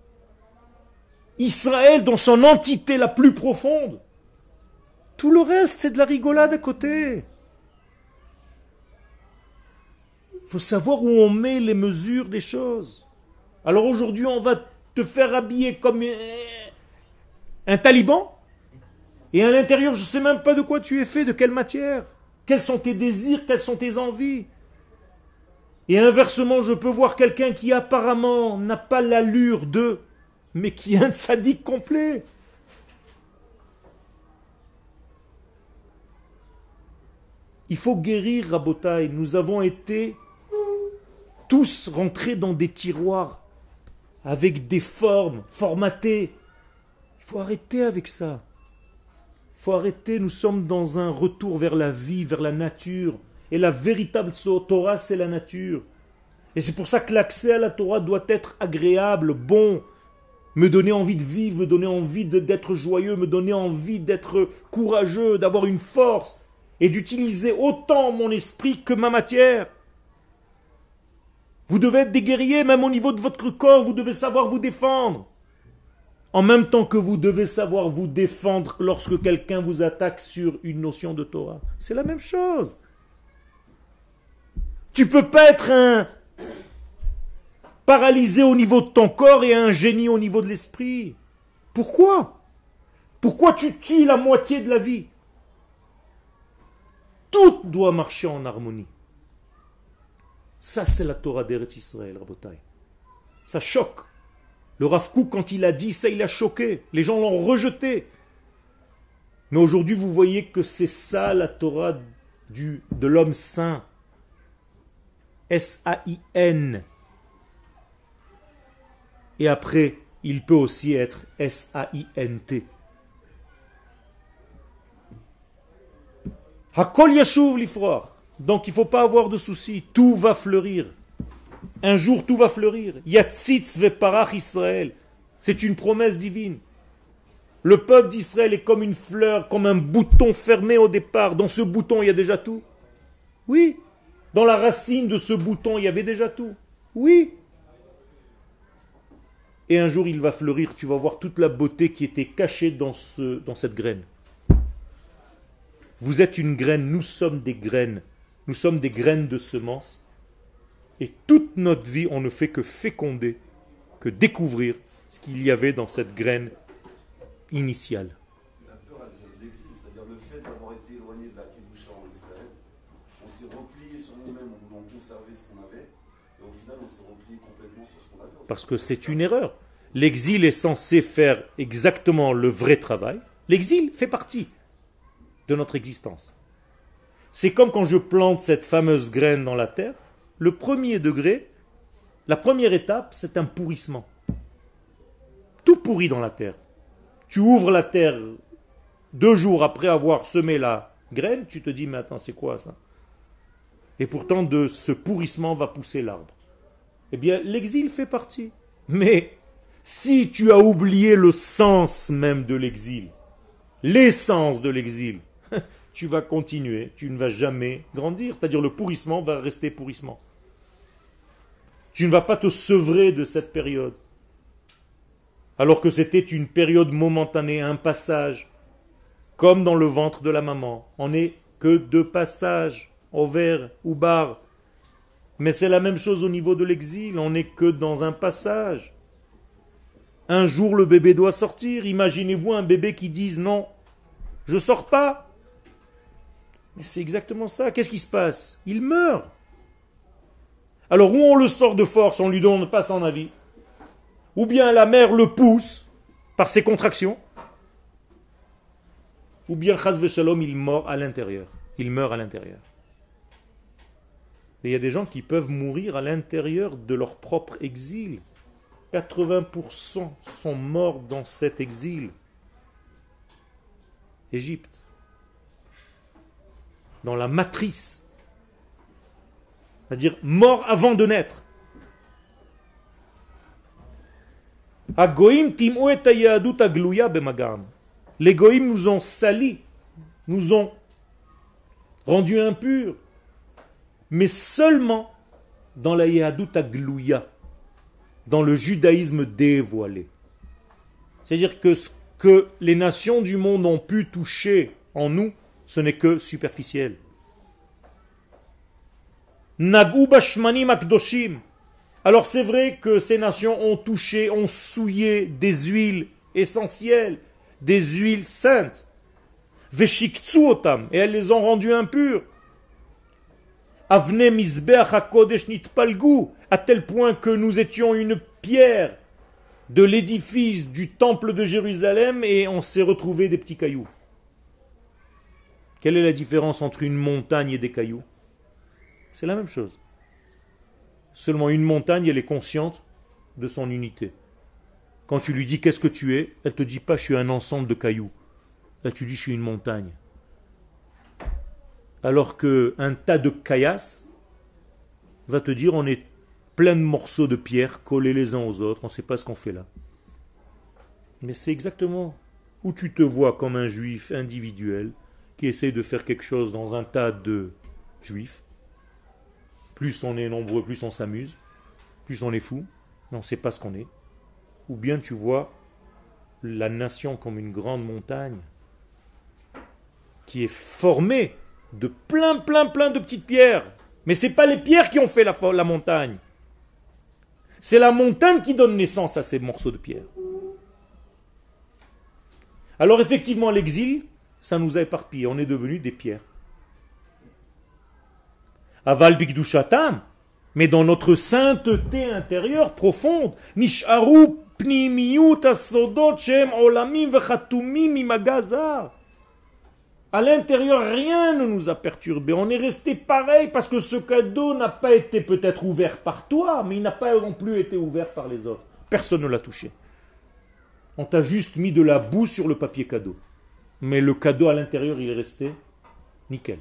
Israël dans son entité la plus profonde, tout le reste, c'est de la rigolade à côté. Il faut savoir où on met les mesures des choses. Alors aujourd'hui, on va te faire habiller comme un taliban, et à l'intérieur, je ne sais même pas de quoi tu es fait, de quelle matière, quels sont tes désirs, quelles sont tes envies. Et inversement, je peux voir quelqu'un qui apparemment n'a pas l'allure de, mais qui est un tzaddik complet. Il faut guérir, Rabotai. Nous avons été tous rentrés dans des tiroirs avec des formes formatées. Il faut arrêter avec ça. Il faut arrêter, nous sommes dans un retour vers la vie, vers la nature. Et la véritable Torah, c'est la nature. Et c'est pour ça que l'accès à la Torah doit être agréable, bon, me donner envie de vivre, me donner envie d'être joyeux, me donner envie d'être courageux, d'avoir une force, et d'utiliser autant mon esprit que ma matière. Vous devez être des guerriers, même au niveau de votre corps, vous devez savoir vous défendre. En même temps que vous devez savoir vous défendre lorsque quelqu'un vous attaque sur une notion de Torah. C'est la même chose. Tu ne peux pas être un paralysé au niveau de ton corps et un génie au niveau de l'esprit. Pourquoi? Pourquoi tu tues la moitié de la vie? Tout doit marcher en harmonie. Ça, c'est la Torah d'Eretz Israël, Rabotai. Ça choque. Le Rav Kook, quand il a dit ça, il a choqué. Les gens l'ont rejeté. Mais aujourd'hui, vous voyez que c'est ça la Torah de l'homme saint. S-A-I-N. Et après, il peut aussi être S-A-I-N-T. Hakol yashuv lifroar. Donc il ne faut pas avoir de soucis. Tout va fleurir. Un jour, tout va fleurir. Yatzitz veparach Israël. C'est une promesse divine. Le peuple d'Israël est comme une fleur, comme un bouton fermé au départ. Dans ce bouton, il y a déjà tout. Oui. Dans la racine de ce bouton, il y avait déjà tout. Oui. Et un jour, il va fleurir. Tu vas voir toute la beauté qui était cachée dans cette graine. Vous êtes une graine, nous sommes des graines. Nous sommes des graines de semences. Et toute notre vie, on ne fait que féconder, que découvrir ce qu'il y avait dans cette graine initiale. La peur, elle vient de l'exil, c'est-à-dire le fait d'avoir été éloigné de la Kiboucha en Israël. On s'est replié sur nous-mêmes en voulant conserver ce qu'on avait. Et au final, on s'est replié complètement sur ce qu'on avait. Parce que c'est une erreur. L'exil est censé faire exactement le vrai travail. L'exil fait partie de notre existence. C'est comme quand je plante cette fameuse graine dans la terre. Le premier degré, la première étape, c'est un pourrissement. Tout pourrit dans la terre. Tu ouvres la terre 2 jours après avoir semé la graine, tu te dis, mais attends, c'est quoi ça? Et pourtant, de ce pourrissement va pousser l'arbre. Eh bien, l'exil fait partie. Mais si tu as oublié le sens même de l'exil, l'essence de l'exil, tu vas continuer, tu ne vas jamais grandir. C'est-à-dire le pourrissement va rester pourrissement. Tu ne vas pas te sevrer de cette période. Alors que c'était une période momentanée, un passage. Comme dans le ventre de la maman. On n'est que de passage, ovaire ou bar. Mais c'est la même chose au niveau de l'exil. On n'est que dans un passage. Un jour le bébé doit sortir. Imaginez-vous un bébé qui dise non, je ne sors pas. Mais c'est exactement ça. Qu'est-ce qui se passe? Il meurt. Alors où on le sort de force, on ne lui donne pas son avis. Ou bien la mère le pousse par ses contractions. Ou bien chas v'shalom, il meurt à l'intérieur. Il meurt à l'intérieur. Et il y a des gens qui peuvent mourir à l'intérieur de leur propre exil. 80% sont morts dans cet exil. Égypte. Dans la matrice. C'est-à-dire mort avant de naître. Les goïms nous ont salis, nous ont rendus impurs, mais seulement dans la Yahadut Aglouya, dans le judaïsme dévoilé. C'est-à-dire que ce que les nations du monde ont pu toucher en nous, ce n'est que superficiel. Nagou bashmanim akdoshim. Alors c'est vrai que ces nations ont touché, ont souillé des huiles essentielles, des huiles saintes. Veshiktsu otam, et elles les ont rendues impures. Avne mizbeach hakodesh nitpalgu, à tel point que nous étions une pierre de l'édifice du temple de Jérusalem et on s'est retrouvé des petits cailloux. Quelle est la différence entre une montagne et des cailloux? C'est la même chose. Seulement une montagne, elle est consciente de son unité. Quand tu lui dis qu'est-ce que tu es, elle ne te dit pas je suis un ensemble de cailloux. Là tu dis je suis une montagne. Alors qu'un tas de caillasses va te dire on est plein de morceaux de pierre collés les uns aux autres, on ne sait pas ce qu'on fait là. Mais c'est exactement où tu te vois comme un juif individuel qui essaie de faire quelque chose dans un tas de juifs. Plus on est nombreux, plus on s'amuse, plus on est fou, mais on ne sait pas ce qu'on est. Ou bien tu vois la nation comme une grande montagne qui est formée de plein de petites pierres. Mais ce n'est pas les pierres qui ont fait la montagne. C'est la montagne qui donne naissance à ces morceaux de pierre. Alors effectivement, l'exil, ça nous a éparpillés. On est devenus des pierres. Aval bikdushatam, mais dans notre sainteté intérieure profonde, nisharu pnimiyut asodot shem olamim vechatumim imagazar. À l'intérieur, rien ne nous a perturbés. On est resté pareil parce que ce cadeau n'a pas été peut-être ouvert par toi, mais il n'a pas non plus été ouvert par les autres. Personne ne l'a touché. On t'a juste mis de la boue sur le papier cadeau. Mais le cadeau à l'intérieur, il est resté nickel.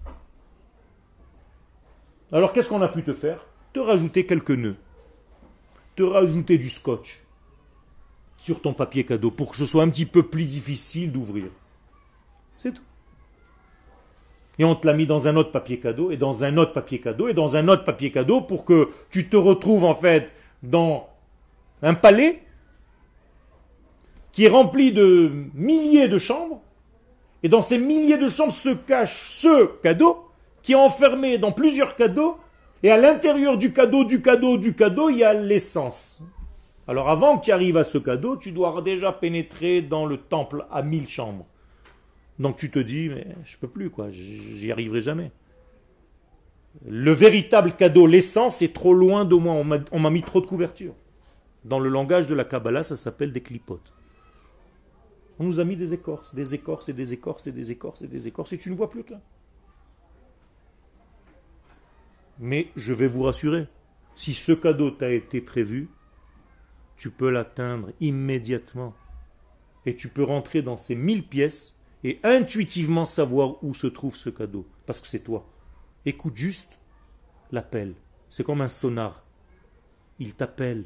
Alors qu'est-ce qu'on a pu te faire? Te rajouter quelques nœuds. Te rajouter du scotch. sur ton papier cadeau pour que ce soit un petit peu plus difficile d'ouvrir. C'est tout. Et on te l'a mis dans un autre papier cadeau, et dans un autre papier cadeau, et dans un autre papier cadeau pour que tu te retrouves en fait dans un palais qui est rempli de milliers de chambres, et dans ces milliers de chambres se cache ce cadeau qui est enfermé dans plusieurs cadeaux, et à l'intérieur du cadeau, il y a l'essence. Alors avant que tu arrives à ce cadeau, tu dois déjà pénétrer dans le temple à 1000 chambres. Donc tu te dis, mais je peux plus, quoi, j'y arriverai jamais. Le véritable cadeau, l'essence, est trop loin de moi, on m'a mis trop de couverture. Dans le langage de la Kabbalah, ça s'appelle des clipotes. On nous a mis des écorces, des écorces, et des écorces, et des écorces, et des écorces, et tu ne vois plus que là. Mais je vais vous rassurer, si ce cadeau t'a été prévu, tu peux l'atteindre immédiatement. Et tu peux rentrer dans ces 1000 pièces et intuitivement savoir où se trouve ce cadeau. Parce que c'est toi. Écoute juste l'appel. C'est comme un sonar. Il t'appelle.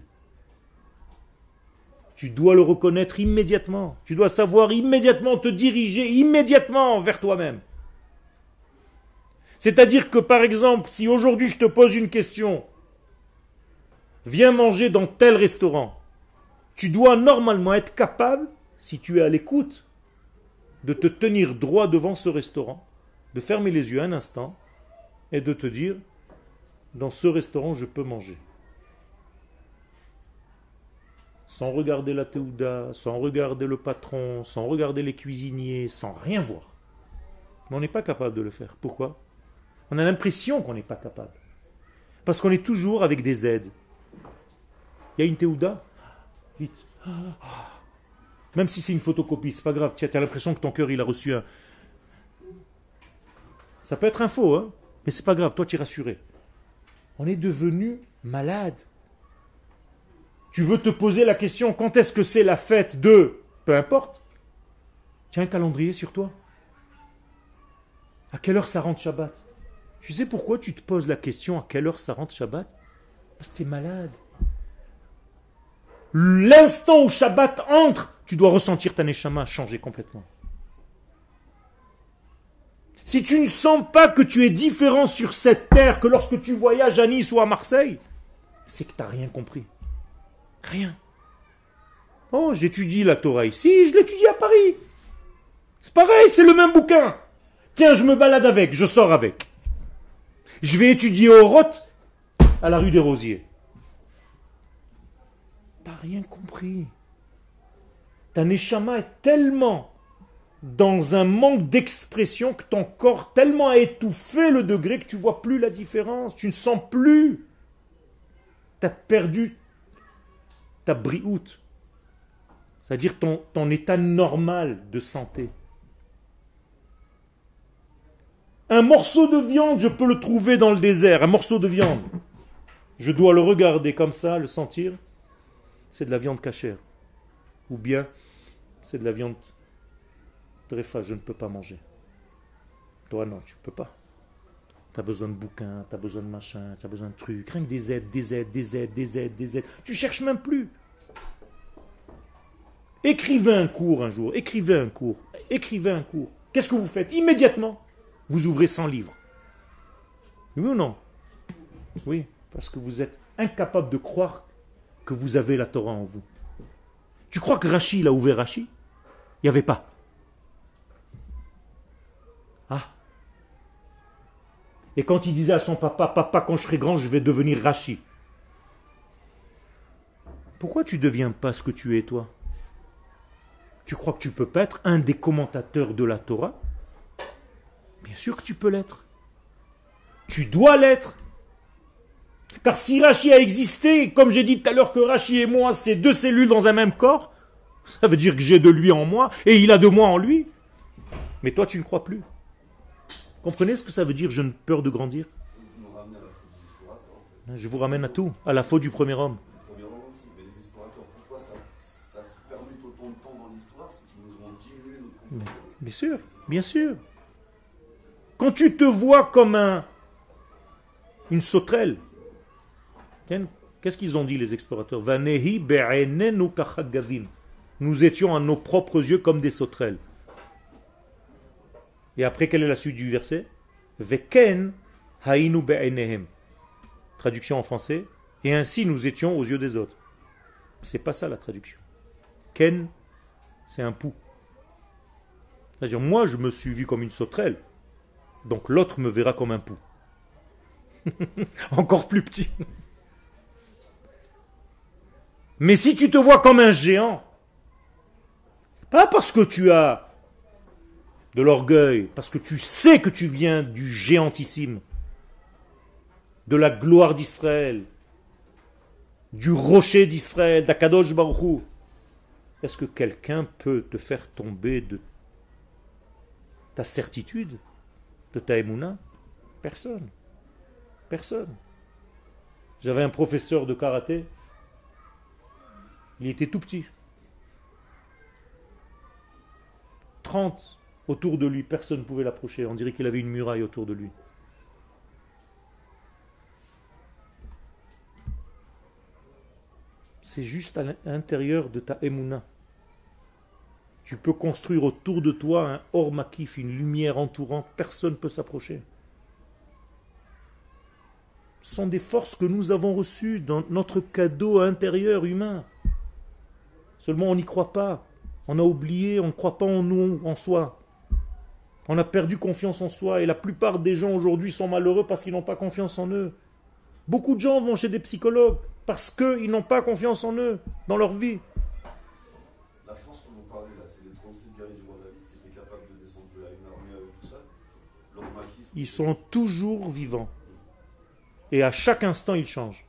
Tu dois le reconnaître immédiatement. Tu dois savoir immédiatement te diriger immédiatement vers toi-même. C'est-à-dire que, par exemple, si aujourd'hui je te pose une question, viens manger dans tel restaurant, tu dois normalement être capable, si tu es à l'écoute, de te tenir droit devant ce restaurant, de fermer les yeux un instant et de te dire, dans ce restaurant, je peux manger. Sans regarder la théouda, sans regarder le patron, sans regarder les cuisiniers, sans rien voir. Mais on n'est pas capable de le faire. Pourquoi ? On a l'impression qu'on n'est pas capable. Parce qu'on est toujours avec des aides. Il y a une théouda ? Vite. Même si c'est une photocopie, c'est pas grave. Tu as l'impression que ton cœur il a reçu un. Ça peut être un faux, hein, mais c'est pas grave. Toi, tu es rassuré. On est devenu malade. Tu veux te poser la question quand est-ce que c'est la fête de. Peu importe. Tu as un calendrier sur toi. À quelle heure ça rentre Shabbat ? Tu sais pourquoi tu te poses la question à quelle heure ça rentre Shabbat ? Parce que tu es malade. L'instant où Shabbat entre, tu dois ressentir ta neshama changer complètement. Si tu ne sens pas que tu es différent sur cette terre que lorsque tu voyages à Nice ou à Marseille, c'est que tu n'as rien compris. Rien. Oh, j'étudie la Torah ici, je l'étudie à Paris. C'est pareil, c'est le même bouquin. Tiens, je me balade avec, je sors avec. Je vais étudier au Roth à la rue des Rosiers. T'as rien compris. Ta neshama est tellement dans un manque d'expression que ton corps tellement a étouffé le degré que tu ne vois plus la différence. Tu ne sens plus. Tu as perdu ta briout. C'est-à-dire ton état normal de santé. Un morceau de viande, je peux le trouver dans le désert. Un morceau de viande. Je dois le regarder comme ça, le sentir. C'est de la viande cachère. Ou bien, c'est de la viande tréfa, je ne peux pas manger. Toi, non, tu ne peux pas. Tu as besoin de bouquins, tu as besoin de machin, tu as besoin de trucs. Rien que des aides, des aides, des aides, des aides, des aides. Tu cherches même plus. Écrivez un cours un jour. Écrivez un cours. Écrivez un cours. Qu'est-ce que vous faites ? Immédiatement, vous ouvrez 100 livres. Oui ou non ? Oui, parce que vous êtes incapable de croire que vous avez la Torah en vous. Tu crois que Rashi, il a ouvert Rashi ? Il n'y avait pas. Ah. Et quand il disait à son papa, papa, quand je serai grand, je vais devenir Rashi. Pourquoi tu ne deviens pas ce que tu es, toi ? Tu crois que tu ne peux pas être un des commentateurs de la Torah ? Bien sûr que tu peux l'être. Tu dois l'être. Car si Rashi a existé, comme j'ai dit tout à l'heure que Rashi et moi, c'est deux cellules dans un même corps, ça veut dire que j'ai de lui en moi et il a de moi en lui. Mais toi, tu ne crois plus. Comprenez ce que ça veut dire, je ne peur de grandir ? Vous nous ramenez à la faute des explorateurs. En fait. Je vous ramène à tout, à la faute du premier homme. Le premier moment aussi, mais les explorateurs, pourquoi ça se permet autant de temps dans l'histoire, c'est qu'ils nous ont diminué notre confiance. Bien sûr, bien sûr. Quand tu te vois comme une sauterelle, qu'est-ce qu'ils ont dit les explorateurs ? Vanehi be'enenu kachagavim. Nous étions à nos propres yeux comme des sauterelles. Et après, quelle est la suite du verset? Veken hainu be'enehem. Traduction en français. Et ainsi nous étions aux yeux des autres. C'est pas ça la traduction. Ken, c'est un pou. C'est-à-dire, moi, je me suis vu comme une sauterelle. Donc l'autre me verra comme un pou. Encore plus petit. Mais si tu te vois comme un géant, pas parce que tu as de l'orgueil, parce que tu sais que tu viens du géantissime, de la gloire d'Israël, du rocher d'Israël, d'Akadosh Baruch Hu, est-ce que quelqu'un peut te faire tomber de ta certitude, de ta émouna? Personne. Personne. J'avais un professeur de karaté, il était tout petit. 30 autour de lui, personne ne pouvait l'approcher. On dirait qu'il avait une muraille autour de lui. C'est juste à l'intérieur de ta émouna. Tu peux construire autour de toi un or makif, une lumière entourante, personne ne peut s'approcher. Ce sont des forces que nous avons reçues dans notre cadeau intérieur humain. Seulement on n'y croit pas. On a oublié, on ne croit pas en nous, en soi. On a perdu confiance en soi et la plupart des gens aujourd'hui sont malheureux parce qu'ils n'ont pas confiance en eux. Beaucoup de gens vont chez des psychologues parce qu'ils n'ont pas confiance en eux, dans leur vie. La force que vous parlez là, c'est les 36 guerriers du roi David qui étaient capables de descendre de là, une armée avec tout ça. Leur maquis. Ils sont toujours vivants. Et à chaque instant, ils changent.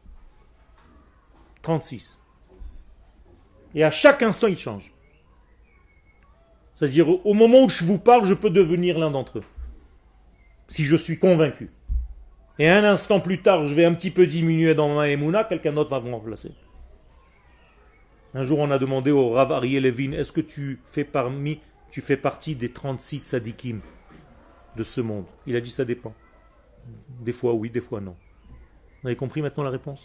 36. Et à chaque instant, ils changent. C'est-à-dire, au moment où je vous parle, je peux devenir l'un d'entre eux. Si je suis convaincu. Et un instant plus tard, je vais un petit peu diminuer dans ma émouna, quelqu'un d'autre va me remplacer. Un jour, on a demandé au Rav Ariel Levin, est-ce que tu fais partie des 36 tzadikim de ce monde? Il a dit, ça dépend. Des fois oui, des fois non. Vous avez compris maintenant la réponse?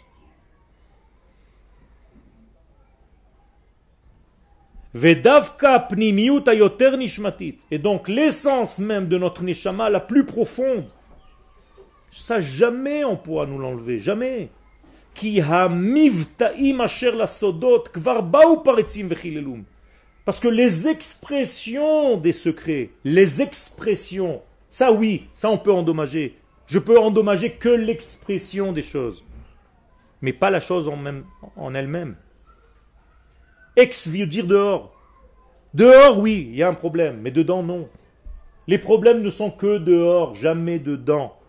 Vedavka pnimiut ayoter nishmatit. Et donc l'essence même de notre neshama la plus profonde, ça jamais on pourra nous l'enlever, jamais. Ki hamivtaim asher la sodot kvar baou paretzim vechilelum. Parce que les expressions des secrets, les expressions, ça oui, ça on peut endommager. Je peux endommager que l'expression des choses, mais pas la chose en elle-même. Ex veut dire dehors. Dehors, oui, il y a un problème, mais dedans, non. Les problèmes ne sont que dehors, jamais dedans.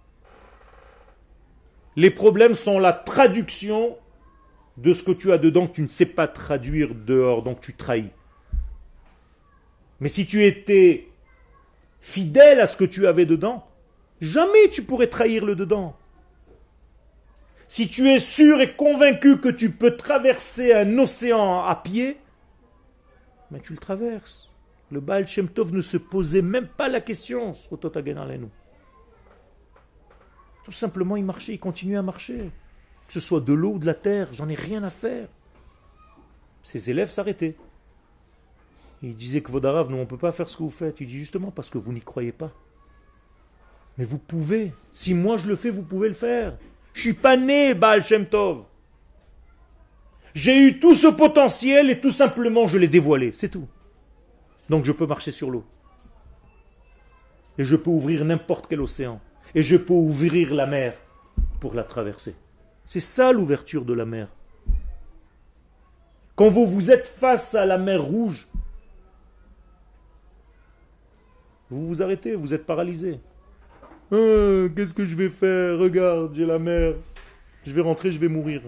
Les problèmes sont la traduction de ce que tu as dedans que tu ne sais pas traduire dehors, donc tu trahis. Mais si tu étais fidèle à ce que tu avais dedans, jamais tu pourrais trahir le dedans. Si tu es sûr et convaincu que tu peux traverser un océan à pied, mais tu le traverses. Le Baal Shem Tov ne se posait même pas la question. Tout simplement, il marchait, il continuait à marcher. Que ce soit de l'eau ou de la terre, j'en ai rien à faire. Ses élèves s'arrêtaient. Il disait que Vodarav, nous on ne peut pas faire ce que vous faites. Il dit justement parce que vous n'y croyez pas. Mais vous pouvez. Si moi je le fais, vous pouvez le faire. Je ne suis pas né Baal Shem Tov. J'ai eu tout ce potentiel et tout simplement je l'ai dévoilé, c'est tout. Donc je peux marcher sur l'eau. Et je peux ouvrir n'importe quel océan. Et je peux ouvrir la mer pour la traverser. C'est ça l'ouverture de la mer. Quand vous êtes face à la mer Rouge, vous vous arrêtez, vous êtes paralysé. Qu'est-ce que je vais faire? Regarde, j'ai la mer. Je vais rentrer, je vais mourir.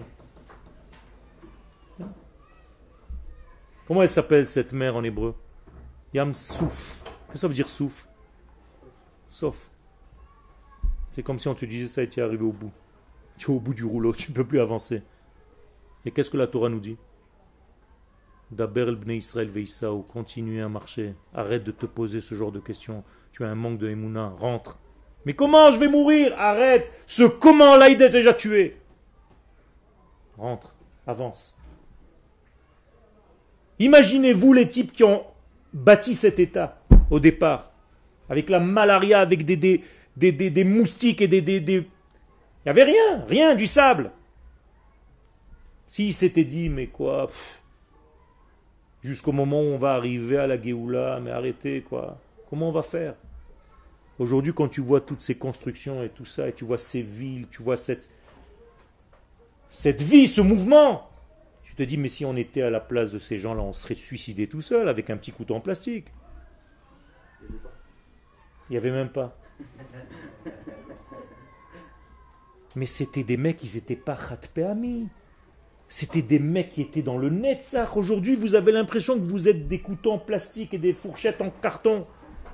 Comment elle s'appelle cette mer en hébreu? Yam Souf. Qu'est-ce que ça veut dire Souf? Sauf. C'est comme si on te disait ça et tu es arrivé au bout. Tu es au bout du rouleau, tu ne peux plus avancer. Et qu'est-ce que la Torah nous dit? Daber el bnei Israël veïsaou, continue à marcher. Arrête de te poser ce genre de questions. Tu as un manque de émouna, rentre. Mais comment je vais mourir? Arrête. Ce comment-là, il est déjà tué. Rentre, avance. Imaginez-vous les types qui ont bâti cet État au départ, avec la malaria, avec des moustiques et Il n'y avait rien, du sable. S'ils s'étaient dit, mais quoi, jusqu'au moment où on va arriver à la Géoula, mais arrêtez, quoi, comment on va faire? Aujourd'hui, quand tu vois toutes ces constructions et tout ça, et tu vois ces villes, tu vois cette vie, ce mouvement, tu te dis, mais si on était à la place de ces gens-là, on serait suicidé tout seul avec un petit couteau en plastique. Il n'y avait même pas. Mais c'était des mecs, ils n'étaient pas Khatpeami. C'était des mecs qui étaient dans le Netzach. Aujourd'hui, vous avez l'impression que vous êtes des couteaux en plastique et des fourchettes en carton.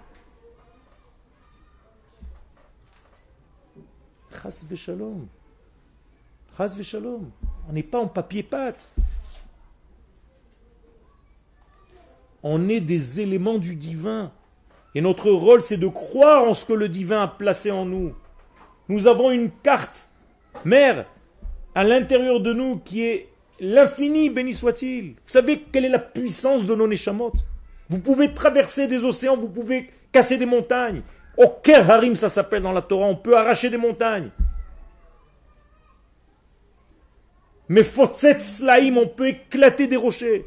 Chas v'shalom. Chas v'shalom. On n'est pas en papier-pâte. On est des éléments du divin. Et notre rôle, c'est de croire en ce que le divin a placé en nous. Nous avons une carte mère à l'intérieur de nous qui est l'infini, béni soit-il. Vous savez quelle est la puissance de nos neshamot? Vous pouvez traverser des océans, vous pouvez casser des montagnes. Oker Harim, ça s'appelle dans la Torah, on peut arracher des montagnes. Mais Fotzet Slaim, on peut éclater des rochers.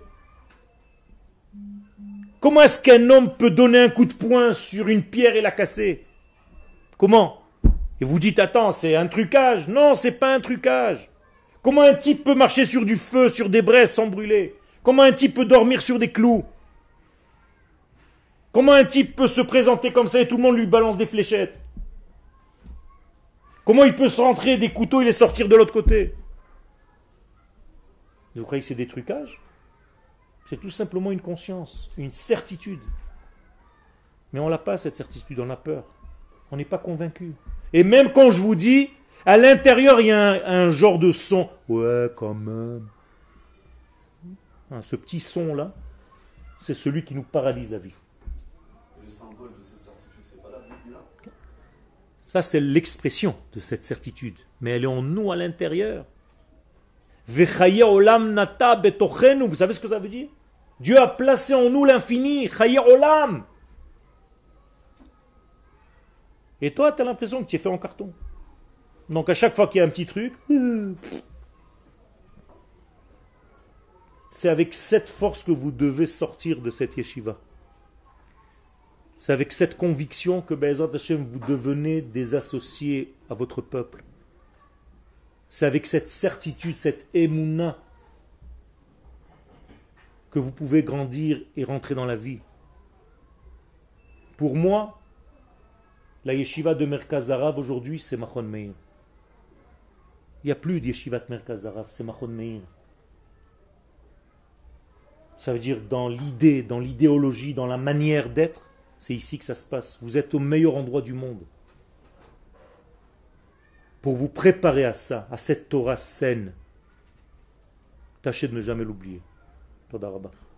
Comment est-ce qu'un homme peut donner un coup de poing sur une pierre et la casser? Comment? Et vous dites, attends, c'est un trucage. Non, c'est pas un trucage. Comment un type peut marcher sur du feu, sur des braises sans brûler? Comment un type peut dormir sur des clous? Comment un type peut se présenter comme ça et tout le monde lui balance des fléchettes? Comment il peut se rentrer des couteaux et les sortir de l'autre côté? Vous croyez que c'est des trucages? C'est tout simplement une conscience, une certitude. Mais on n'a pas cette certitude, on a peur. On n'est pas convaincu. Et même quand je vous dis, à l'intérieur, il y a un genre de son. Ouais, quand même. Ce petit son-là, c'est celui qui nous paralyse la vie. Et le symbole de cette certitude, c'est pas la Biblia? Ça, c'est l'expression de cette certitude. Mais elle est en nous à l'intérieur. Vechaye olam nata betochenu. Vous savez ce que ça veut dire? Dieu a placé en nous l'infini. Chaye olam. Et toi, tu as l'impression que tu es fait en carton. Donc à chaque fois qu'il y a un petit truc, c'est avec cette force que vous devez sortir de cette yeshiva. C'est avec cette conviction que Be'ezrat Hashem, vous devenez des associés à votre peuple. C'est avec cette certitude, cette émouna, que vous pouvez grandir et rentrer dans la vie. Pour moi, la yeshiva de Merkaz Harav aujourd'hui, c'est Machon Meir. Il n'y a plus de yeshiva de Merkaz Harav, c'est Machon Meir. Ça veut dire dans l'idée, dans l'idéologie, dans la manière d'être, c'est ici que ça se passe. Vous êtes au meilleur endroit du monde. Pour vous préparer à ça, à cette Torah saine, tâchez de ne jamais l'oublier. Toda Rabba.